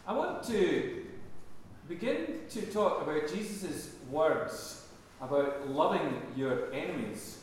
I want to begin to talk about Jesus' words about loving your enemies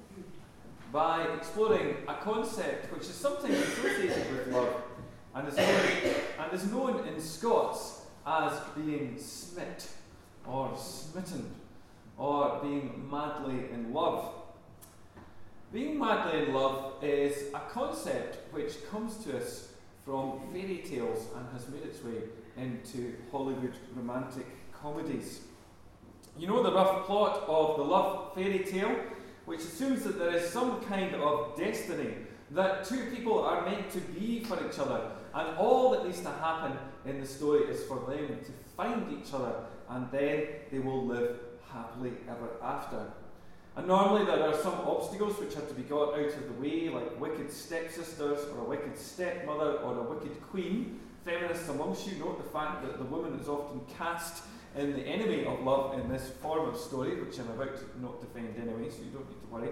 by exploring a concept which is sometimes associated with love and is known in Scots as being smit or smitten or being madly in love. Being madly in love is a concept which comes to us from fairy tales and has made its way into Hollywood romantic comedies. You know the rough plot of the love fairy tale, which assumes that there is some kind of destiny, that two people are meant to be for each other, and all that needs to happen in the story is for them to find each other, and then they will live happily ever after. And normally there are some obstacles which have to be got out of the way, like wicked stepsisters, or a wicked stepmother, or a wicked queen. Feminists amongst you note the fact that the woman is often cast in the enemy of love in this form of story, which I'm about to not defend anyway, so you don't need to worry.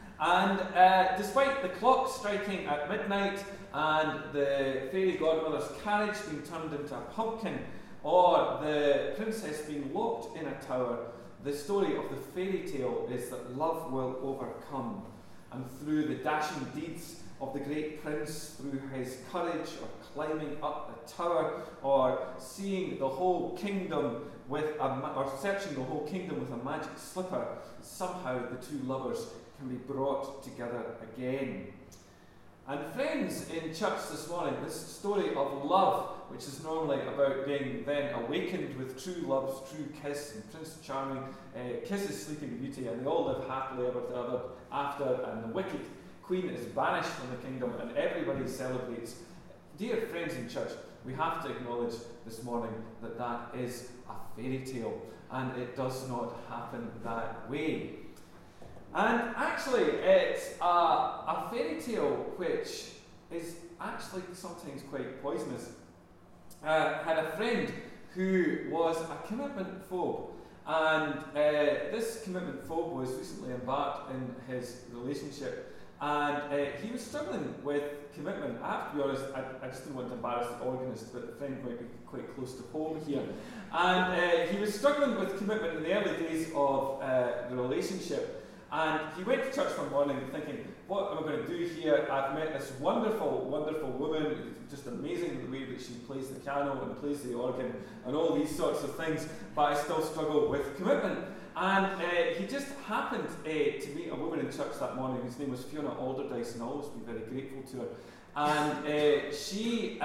And despite the clock striking at midnight and the fairy godmother's carriage being turned into a pumpkin, or the princess being locked in a tower, the story of the fairy tale is that love will overcome. And through the dashing deeds of the great prince, through his courage, or climbing up the tower, or seeing the whole kingdom or searching the whole kingdom with a magic slipper, somehow the two lovers can be brought together again. And friends, in church this morning, this story of love, which is normally about being then awakened with true love's true kiss, and Prince Charming kisses Sleeping Beauty, and they all live happily ever after, and the wicked queen is banished from the kingdom, and everybody celebrates. Dear friends in church, we have to acknowledge this morning that that is a fairy tale, and it does not happen that way. And actually, it's a fairy tale which is actually sometimes quite poisonous. Had a friend who was a commitment phobe, and this commitment phobe was recently embarked in his relationship, and he was struggling with commitment. I have to be honest, I just didn't want to embarrass the organist, but the friend might be quite close to home here. And he was struggling with commitment in the early days of the relationship. And he went to church one morning thinking, what am I going to do here? I've met this wonderful, wonderful woman, just amazing the way that she plays the piano and plays the organ and all these sorts of things, but I still struggle with commitment. And he just happened to meet a woman in church that morning whose name was Fiona Alderdice, and I'll always be very grateful to her. And she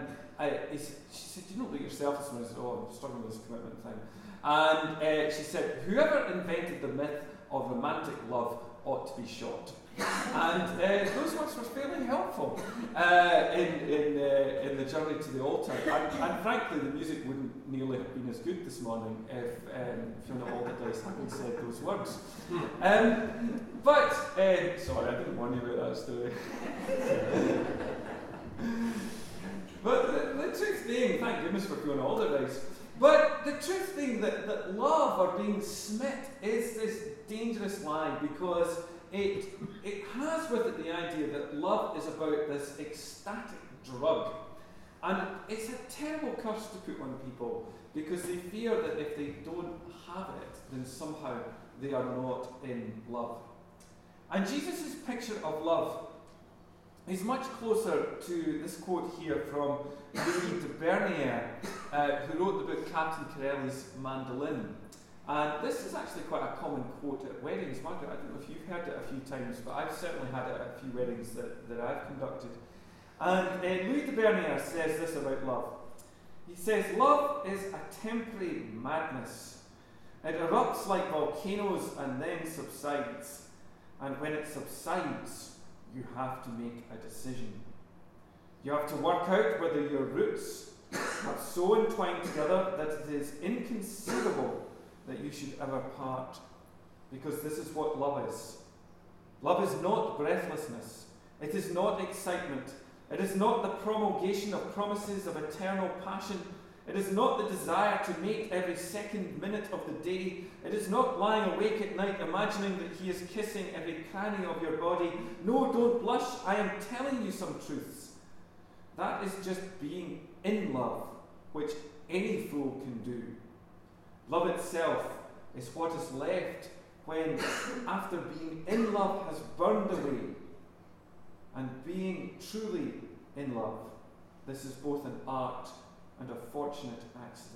said, do you not look yourself this morning? I said, oh, I'm struggling with this commitment thing. And she said, whoever invented the myth of romantic love ought to be shot. And those words were fairly helpful in the journey to the altar. And frankly, the music wouldn't nearly have been as good this morning if Fiona Alderdice hadn't said those words. Sorry, I didn't warn you about that story. But the truth being, thank goodness for Fiona Alderdice, but the truth being that love or being smit is this dangerous lie, because it has with it the idea that love is about this ecstatic drug. And it's a terrible curse to put on people, because they fear that if they don't have it, then somehow they are not in love. And Jesus' picture of love is much closer to this quote here from Louis de Bernier, who wrote the book Captain Corelli's Mandolin. And this is actually quite a common quote at weddings. Margaret, I don't know if you've heard it a few times, but I've certainly had it at a few weddings that I've conducted. And Louis de Bernier says this about love. He says, love is a temporary madness. It erupts like volcanoes and then subsides. And when it subsides, you have to make a decision. You have to work out whether your roots are so entwined together that it is inconceivable that you should ever part. Because this is what love is. Love is not breathlessness. It is not excitement. It is not the promulgation of promises of eternal passion. It is not the desire to mate every second minute of the day. It is not lying awake at night imagining that he is kissing every cranny of your body. No, don't blush. I am telling you some truths. That is just being in love which any fool can do. Love itself is what is left when, after being in love, has burned away. And being truly in love, this is both an art and a fortunate accident.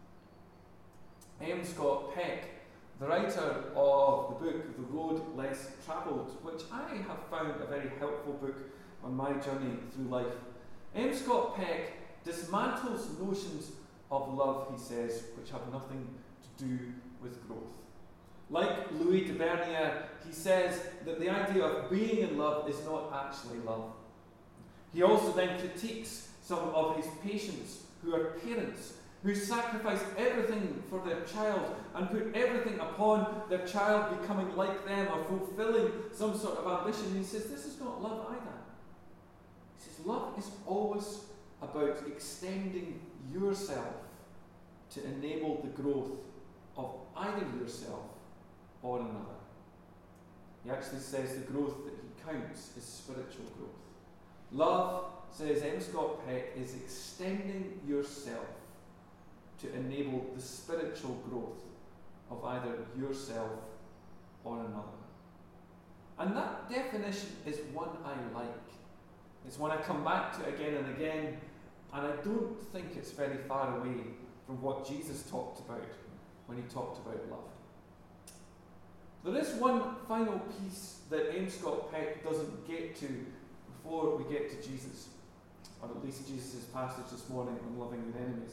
M. Scott Peck, the writer of the book The Road Less Travelled, which I have found a very helpful book on my journey through life. M. Scott Peck dismantles notions of love, he says, which have nothing to do with growth. Like Louis de Bernier, he says that the idea of being in love is not actually love. He also then critiques some of his patients who are parents, who sacrifice everything for their child and put everything upon their child becoming like them or fulfilling some sort of ambition. And he says this is not love either. He says love is always about extending yourself to enable the growth of either yourself or another. He actually says the growth that he counts is spiritual growth. Love, says M. Scott Peck, is extending yourself to enable the spiritual growth of either yourself or another. And that definition is one I like. It's one I come back to again and again, and I don't think it's very far away from what Jesus talked about when he talked about love. There is one final piece that M. Scott Peck doesn't get to before we get to Jesus, or at least Jesus' passage this morning on loving your enemies.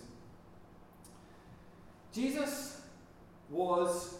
Jesus was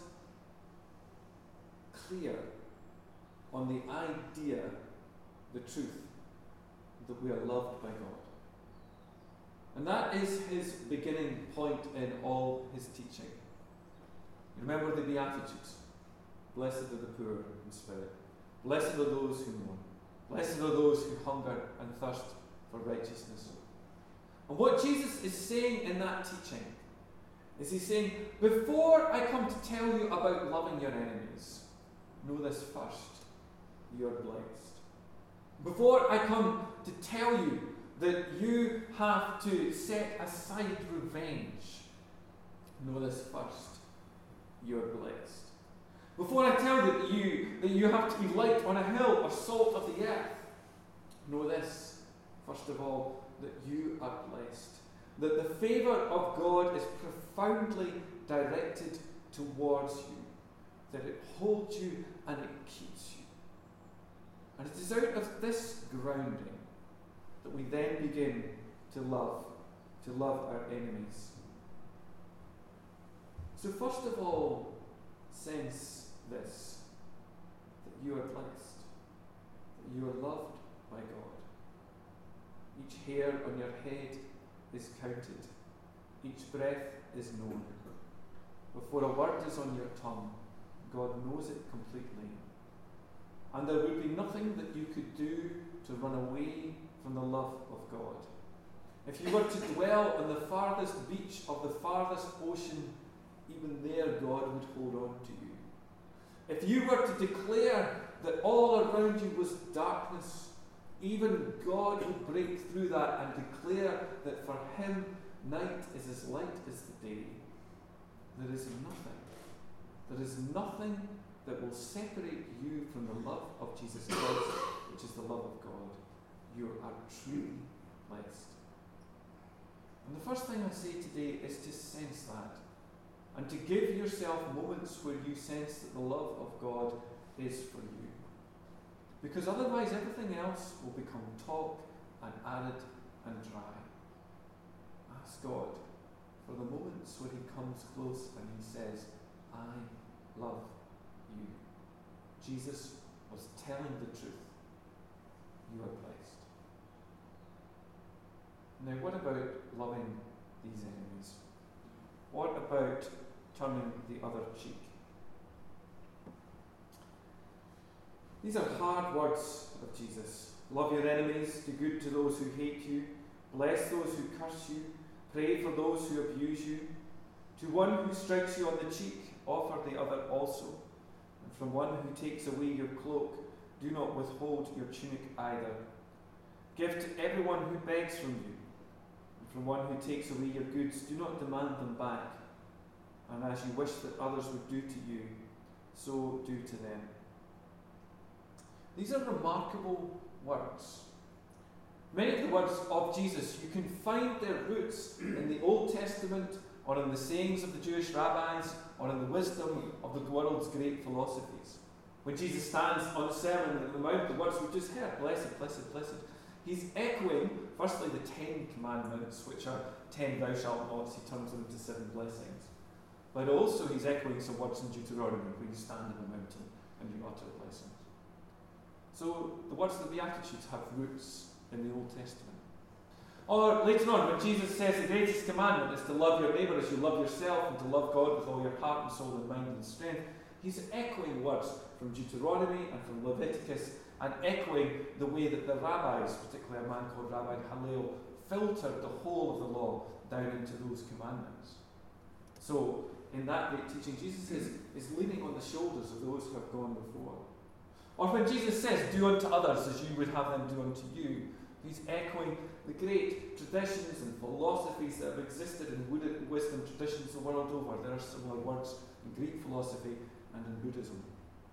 clear on the idea, the truth, that we are loved by God. And that is his beginning point in all his teaching. You remember the Beatitudes. Blessed are the poor in spirit. Blessed are those who mourn. Blessed are those who hunger and thirst for righteousness. And what Jesus is saying in that teaching is he's saying, before I come to tell you about loving your enemies, know this first, you're blessed. Before I come to tell you that you have to set aside revenge, know this first, you're blessed. Before I tell you that you have to be light on a hill or salt of the earth, know this, first of all, that you are blessed. That the favour of God is profoundly directed towards you. That it holds you and it keeps you. And it is out of this grounding that we then begin to love our enemies. So first of all, sense this, that you are blessed, that you are loved by God. Each hair on your head is counted, each breath is known. Before a word is on your tongue, God knows it completely. And there would be nothing that you could do to run away from the love of God. If you were to dwell on the farthest beach of the farthest ocean, even there God would hold on to you. If you were to declare that all around you was darkness, even God would break through that and declare that for him night is as light as the day. There is nothing that will separate you from the love of Jesus Christ, which is the love of God. You are truly blessed. And the first thing I say today is to sense that, and to give yourself moments where you sense that the love of God is for you. Because otherwise everything else will become talk and arid and dry. Ask God for the moments where he comes close and he says, I love you. Jesus was telling the truth. You are blessed. Now, what about loving these enemies? What about turning the other cheek? These are hard words of Jesus. Love your enemies, do good to those who hate you, bless those who curse you, pray for those who abuse you. To one who strikes you on the cheek, offer the other also. And from one who takes away your cloak, do not withhold your tunic either. Give to everyone who begs from you. And from one who takes away your goods. Do not demand them back. And as you wish that others would do to you, so do to them. These are remarkable words. Many of the words of Jesus, you can find their roots in the Old Testament, or in the sayings of the Jewish rabbis, or in the wisdom of the world's great philosophies. When Jesus stands on the Sermon on the Mount, the words we've just heard, blessed, blessed, blessed, he's echoing, firstly, the 10 commandments, which are 10 thou shalt nots. He turns them into 7 blessings. But also he's echoing some words in Deuteronomy, where you stand on the mountain and you utter blessings. So the words of the Beatitudes have roots in the Old Testament. Or later on, when Jesus says the greatest commandment is to love your neighbour as you love yourself, and to love God with all your heart and soul and mind and strength, he's echoing words from Deuteronomy and from Leviticus, and echoing the way that the rabbis, particularly a man called Rabbi Hillel, filtered the whole of the law down into those commandments. So, in that great teaching, Jesus is leaning on the shoulders of those who have gone before. Or when Jesus says, do unto others as you would have them do unto you, he's echoing the great traditions and philosophies that have existed in wisdom traditions the world over. There are similar words in Greek philosophy and in Buddhism.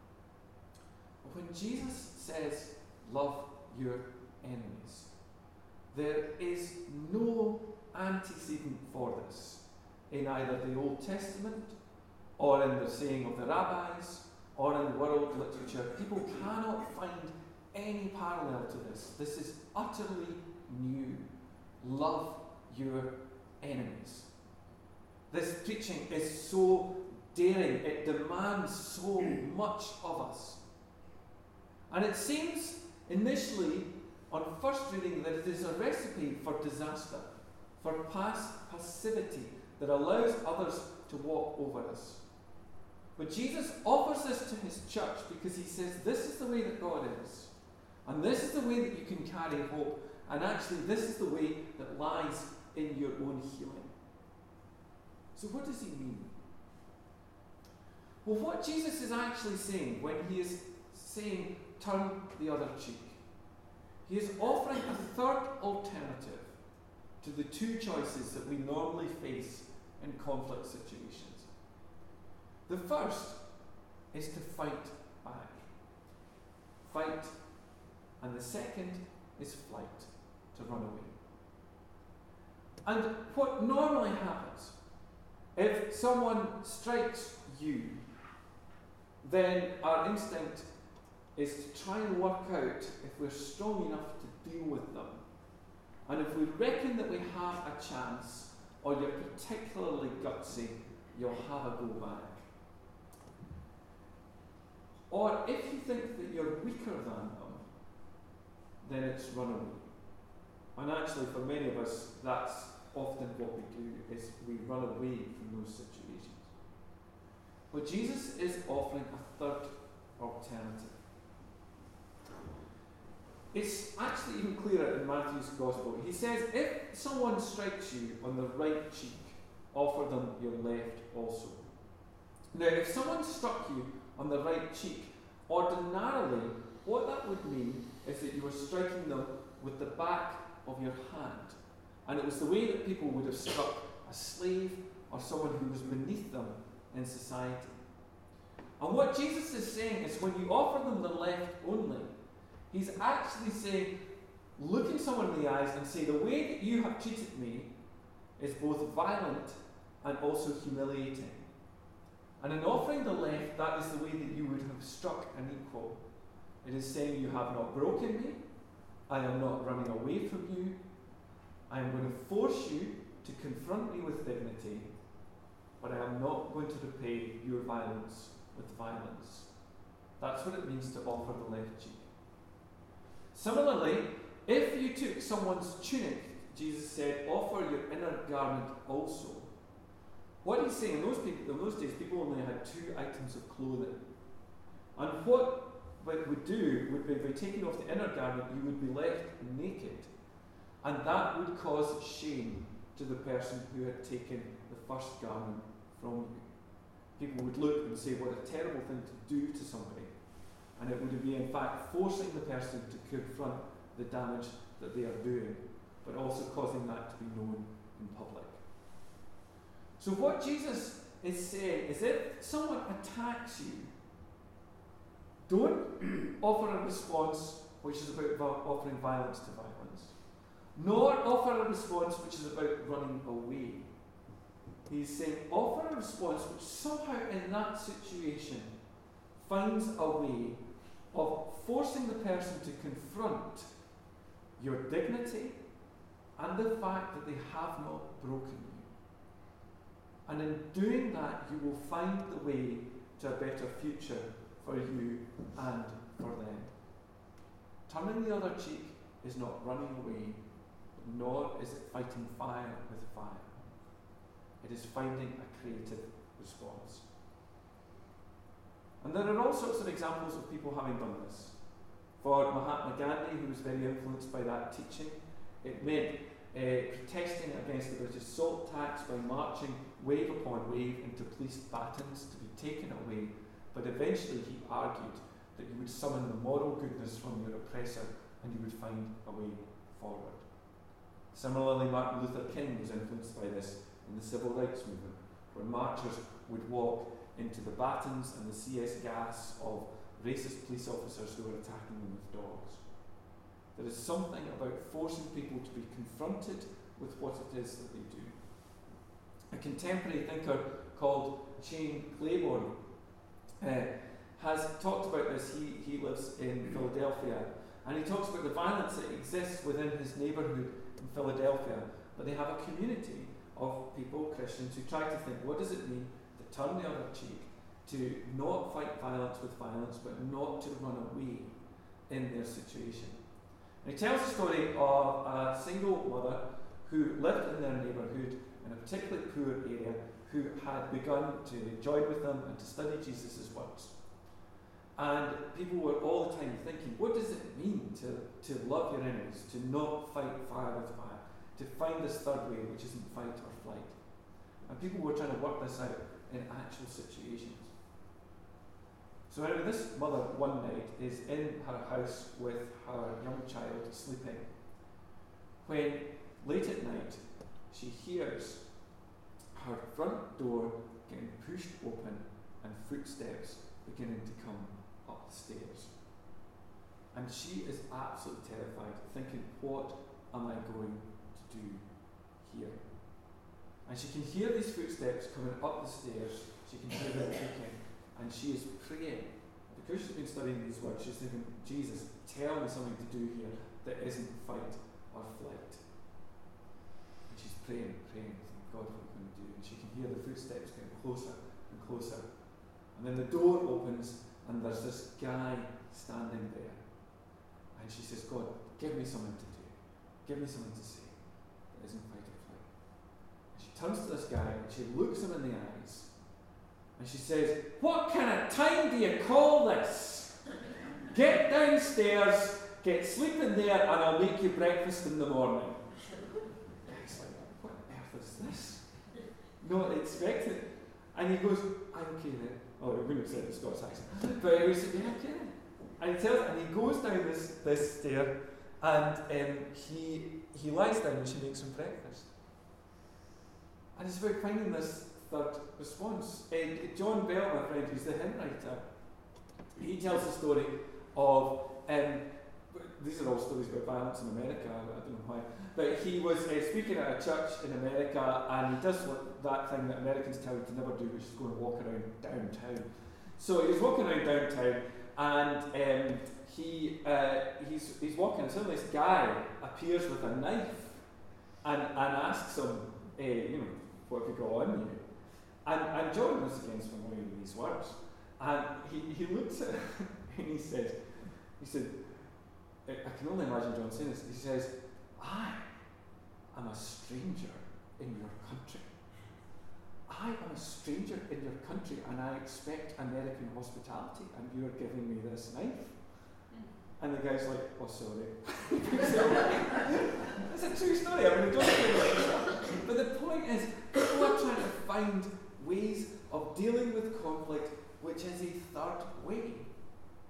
But when Jesus says, love your enemies, there is no antecedent for this in either the Old Testament, or in the saying of the rabbis, or in world literature. People cannot find any parallel to this. This is utterly new. Love your enemies. This preaching is so daring. It demands so much of us. And it seems initially, on first reading, that it is a recipe for disaster, for passivity that allows others to walk over us. But Jesus offers this to his church because he says this is the way that God is. And this is the way that you can carry hope. And actually, this is the way that lies in your own healing. So what does he mean? Well, what Jesus is actually saying when he is saying, turn the other cheek, he is offering a third alternative to the two choices that we normally face in conflict situations. The first is to fight back. Fight. And the second is flight, to run away. And what normally happens, if someone strikes you, then our instinct is to try and work out if we're strong enough to deal with them. And if we reckon that we have a chance, or you're particularly gutsy, you'll have a go back. Or if you think that you're weaker than them, then it's run away. And actually, for many of us, that's often what we do, is we run away from those situations. But Jesus is offering a third alternative. It's actually even clearer in Matthew's Gospel. He says, if someone strikes you on the right cheek, offer them your left also. Now, if someone struck you on the right cheek, ordinarily, what that would mean is that you were striking them with the back of your hand. And it was the way that people would have struck a slave or someone who was beneath them in society. And what Jesus is saying is when you offer them the left only, he's actually saying, looking someone in the eyes and say, the way that you have treated me is both violent and also humiliating. And in offering the left, that is the way that you would have struck an equal. It is saying, you have not broken me, I am not running away from you, I am going to force you to confront me with dignity, but I am not going to repay your violence with violence. That's what it means to offer the left cheek. Similarly, if you took someone's tunic, Jesus said, offer your inner garment also. What he's saying, in those days, people only had 2 items of clothing. And what it would do would be, by taking off the inner garment, you would be left naked. And that would cause shame to the person who had taken the first garment from you. People would look and say, what a terrible thing to do to somebody. And it would be, in fact, forcing the person to confront the damage that they are doing but also causing that to be known in public. So what Jesus is saying is, if someone attacks you, don't offer a response which is about offering violence to violence, nor offer a response which is about running away. He's saying, offer a response which somehow in that situation finds a way of forcing the person to confront your dignity and the fact that they have not broken you. And in doing that, you will find the way to a better future for you and for them. Turning the other cheek is not running away, nor is it fighting fire with fire. It is finding a creative response. And there are all sorts of examples of people having done this. For Mahatma Gandhi, who was very influenced by that teaching, it meant protesting against the British salt tax by marching wave upon wave into police batons to be taken away, but eventually he argued that you would summon the moral goodness from your oppressor and you would find a way forward. Similarly, Martin Luther King was influenced by this in the civil rights movement, where marchers would walk into the batons and the CS gas of racist police officers who were attacking them with dogs. There is something about forcing people to be confronted with what it is that they do. A contemporary thinker called Shane Claiborne has talked about this. He lives in Philadelphia, and he talks about the violence that exists within his neighbourhood in Philadelphia, but they have a community of people, Christians, who try to think, what does it mean to turn the other cheek, to not fight violence with violence, but not to run away in their situation. And he tells the story of a single mother who lived in their neighbourhood in a particularly poor area, who had begun to join with them and to study Jesus' words. And people were all the time thinking, what does it mean to love your enemies, to not fight fire with fire, to find this third way, which isn't fight or flight? And people were trying to work this out in actual situations. So anyway, this mother one night is in her house with her young child sleeping, when late at night she hears her front door getting pushed open and footsteps beginning to come up the stairs. And she is absolutely terrified, thinking, what am I going to do here? And she can hear these footsteps coming up the stairs, she can hear them kicking, and she is praying. Because she's been studying these words, she's thinking, Jesus, tell me something to do here that isn't fight or flight. And she's praying, thinking, God, what are we going to do? And she can hear the footsteps getting closer and closer. And then the door opens, and there's this guy standing there. And she says, God, give me something to do. Give me something to say that isn't fight or flight. And she turns to this guy, and she looks him in the eyes, and she says, what kind of time do you call this? Get downstairs, get sleeping there, and I'll make you breakfast in the morning. He's like, what on earth is this? Not expected. And he goes, I'm okay then. Oh, he wouldn't have said it in Scots accent. But he said, yeah, okay then. And he goes down this stair, and he lies down and she makes him breakfast. And it's about finding this third response. John Bell, my friend, who's the hymn writer, he tells the story of, these are all stories about violence in America, I don't know why, but he was speaking at a church in America, and he does that thing that Americans tell you to never do, which is go and walk around downtown. So he was walking around downtown, and he's walking, and suddenly this guy appears with a knife and asks him, what have you got on you? And John was against familiar with these words. And he looks at him and he said, I can only imagine John saying this, he says, I am a stranger in your country. I am a stranger in your country, and I expect American hospitality, and you are giving me this knife. And the guy's like, oh, sorry. It's a true story. I mean, but the point is, people are trying to find ways of dealing with conflict which is a third way.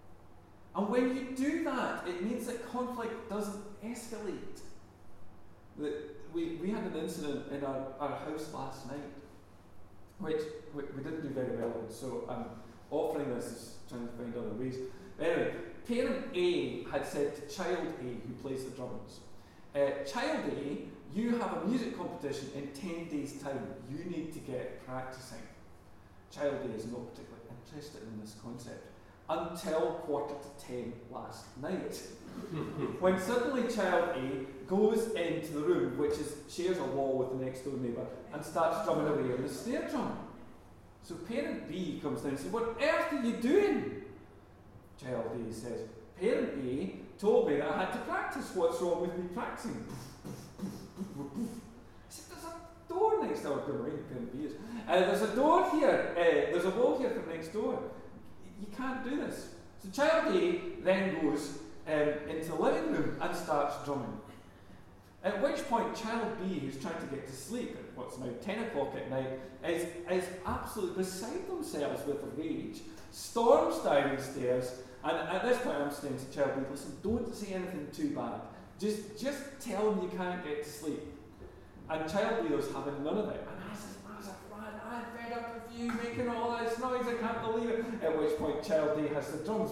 And when you do that, it means that conflict doesn't escalate. We had an incident in our house last night, which we didn't do very well in, so I'm offering this as trying to find other ways. Anyway, parent A had said to child A, who plays the drums, child A, you have a music competition in 10 days' time. You need to get practicing. Child A is not particularly interested in this concept until 9:45 last night, when suddenly child A goes into the room, which shares a wall with the next door neighbour, and starts drumming away on the snare drum. So parent B comes down and says, "What on earth are you doing?" Child A says, "Parent A told me that I had to practice. What's wrong with me practicing?" I said, "There's a door next door." Parent B is. "There's a door here. There's a wall here from next door. You can't do this." So child A then goes into the living room and starts drumming. At which point child B, who's trying to get to sleep at what's now 10 o'clock at night, is absolutely beside themselves with rage, storms downstairs, and at this point I'm saying to child B, "Listen, don't say anything too bad. Just tell them you can't get to sleep." And child B was having none of it. And I said, "I'm fed up with you making all this noise, I can't believe it." At which point child A has the drums.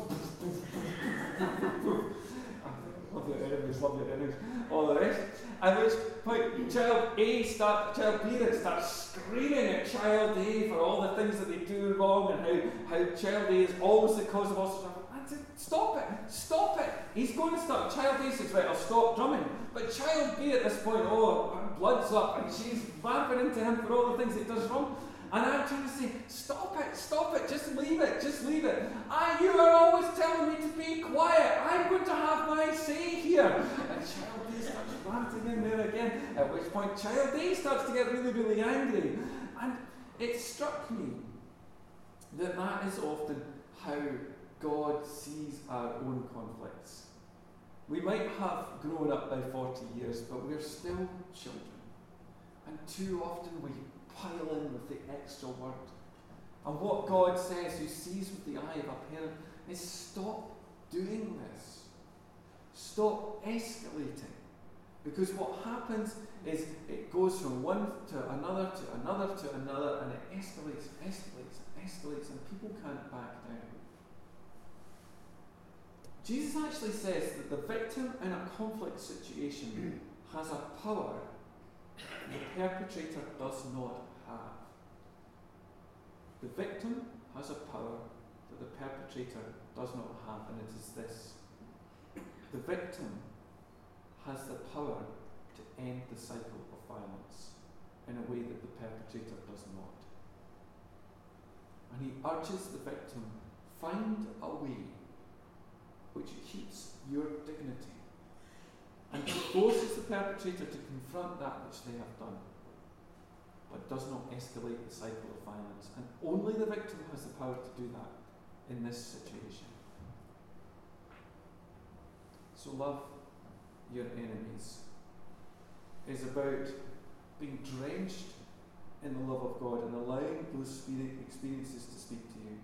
Love your enemies, all the rest. At which point child B then starts screaming at child A for all the things that they do wrong, and how child A is always the cause of all sorts of trouble. I said, stop it. He's going to stop. Child A says, "Right, I'll stop drumming." But child B at this point, her blood's up, and she's ramping into him for all the things he does wrong. And I'm trying to say, stop it, just leave it. You are always telling me to be quiet. I'm going to have my say here. And child A starts ranting in there again, at which point child A starts to get really, really angry. And it struck me that is often how God sees our own conflicts. We might have grown up by 40 years, but we're still children. And too often we pile in with the extra word. And what God says, who sees with the eye of a parent, is stop doing this. Stop escalating. Because what happens is it goes from one to another, and it escalates, and people can't back down. Jesus actually says that the victim in a conflict situation has a power the perpetrator does not have. The victim has a power that the perpetrator does not have, and it is this. The victim has the power to end the cycle of violence in a way that the perpetrator does not. And he urges the victim, find a way which keeps your dignity and forces the perpetrator to confront that which they have done, but does not escalate the cycle of violence. And only the victim has the power to do that in this situation. So love your enemies is about being drenched in the love of God and allowing those experiences to speak to you.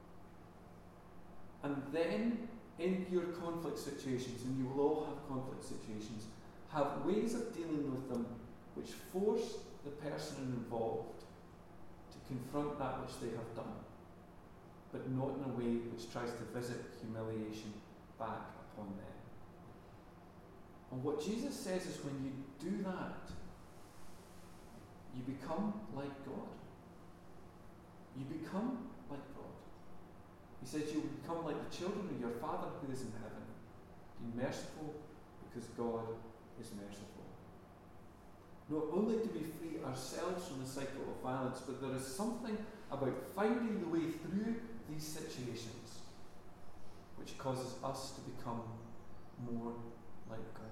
And then in your conflict situations, and you will all have conflict situations, have ways of dealing with them which force the person involved to confront that which they have done, but not in a way which tries to visit humiliation back upon them. And what Jesus says is when you do that, you become like God. You become like God. He says you will become like the children of your Father who is in heaven. Be merciful because God is merciful. Not only do we free ourselves from the cycle of violence, but there is something about finding the way through these situations which causes us to become more like God.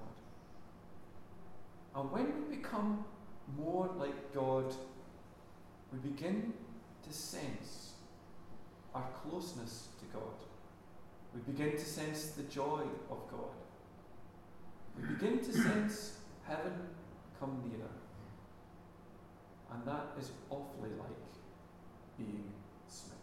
And when we become more like God, we begin to sense our closeness to God. We begin to sense the joy of God. We begin to sense heaven come nearer. And that is awfully like being smitten.